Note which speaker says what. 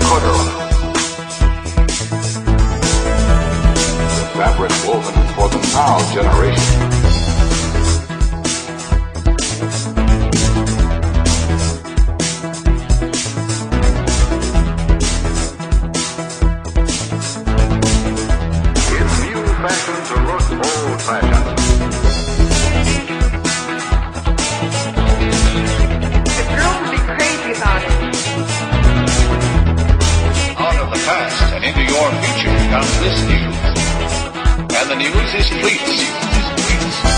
Speaker 1: terracotta. The fabric woven for the now generation. Fashion to look old-fashioned.
Speaker 2: The girls would be crazy about it.
Speaker 3: Out of the past and into your future comes this news. And the news is please.